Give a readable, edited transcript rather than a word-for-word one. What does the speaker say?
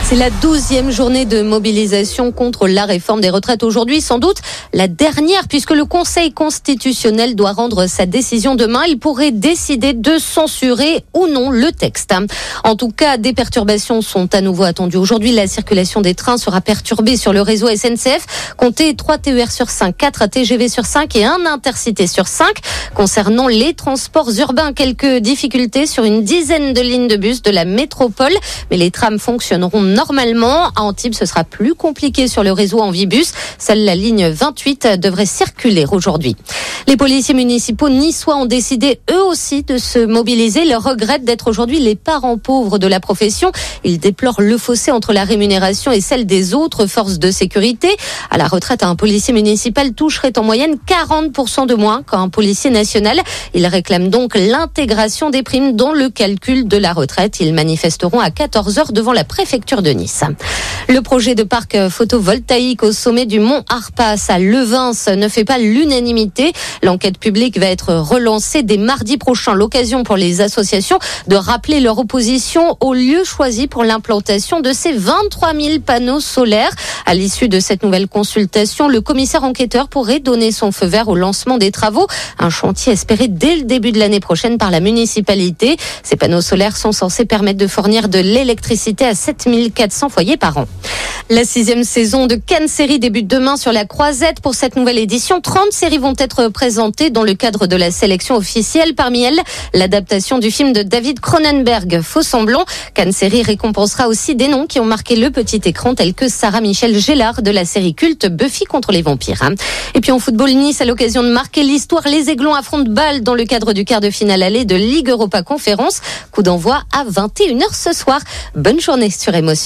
C'est la 12e journée de mobilisation contre la réforme des retraites aujourd'hui, sans doute la dernière, puisque le Conseil constitutionnel doit rendre sa décision demain. Il pourrait décider de censurer ou non le texte. En tout cas, des perturbations sont à nouveau attendues. Aujourd'hui, la circulation des trains sera perturbée sur le réseau SNCF. Comptez 3 TER sur 5, 4 TGV sur 5 et 1 Intercité sur 5. Concernant les transports urbains, quelques difficultés sur une dizaine de lignes de bus de la métropole, mais les trams fonctionneront normalement. À Antibes, ce sera plus compliqué sur le réseau Envibus. Seule la ligne 28 devrait circuler aujourd'hui. Les policiers municipaux niçois ont décidé eux aussi de se mobiliser. Ils regrettent d'être aujourd'hui les parents pauvres de la profession. Ils déplorent le fossé entre la rémunération et celle des autres forces de sécurité. À la retraite, un policier municipal toucherait en moyenne 40% de moins qu'un policier national. Ils réclament donc l'intégration des primes dans le calcul de la retraite. Ils manifesteront à 14h devant la préfecture de Nice. Le projet de parc photovoltaïque au sommet du mont Arpas à Levins ne fait pas l'unanimité. L'enquête publique va être relancée dès mardi prochain. L'occasion pour les associations de rappeler leur opposition au lieu choisi pour l'implantation de ces 23 000 panneaux solaires. À l'issue de cette nouvelle consultation, le commissaire enquêteur pourrait donner son feu vert au lancement des travaux. Un chantier espéré dès le début de l'année prochaine par la municipalité. Ces panneaux solaires sont censés permettre de fournir de l'électricité à 7 400 foyers par an. La 6e saison de Cannes Série débute demain sur la Croisette. Pour cette nouvelle édition, 30 séries vont être présentées dans le cadre de la sélection officielle. Parmi elles, l'adaptation du film de David Cronenberg, Faux-Semblant. Cannes Série récompensera aussi des noms qui ont marqué le petit écran, tels que Sarah Michel Gellar de la série culte Buffy contre les vampires. Et puis en football, Nice à l'occasion de marquer l'histoire. Les Aiglons affrontent Bâle dans le cadre du quart de finale aller de Ligue Europa Conférence. Coup d'envoi à 21h ce soir. Bonne journée sur Émotion.